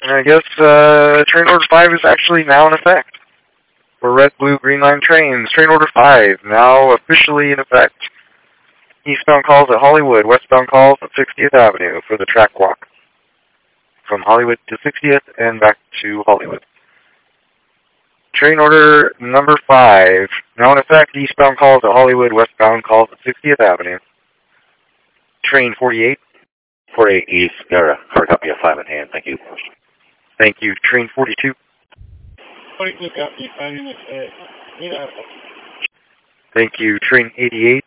I guess train order 5 is actually now in effect. For red, blue, green line trains, train order 5 now officially in effect. Eastbound calls at Hollywood, westbound calls at 60th Avenue for the track walk. From Hollywood to 60th and back to Hollywood. Train order number 5 now in effect. Eastbound calls at Hollywood, westbound calls at 60th Avenue. Train 48. 48 East, got a hard copy of 5 in hand, thank you. Thank you. Train 42. 42 copy, 5 minutes, Thank you. Train 88.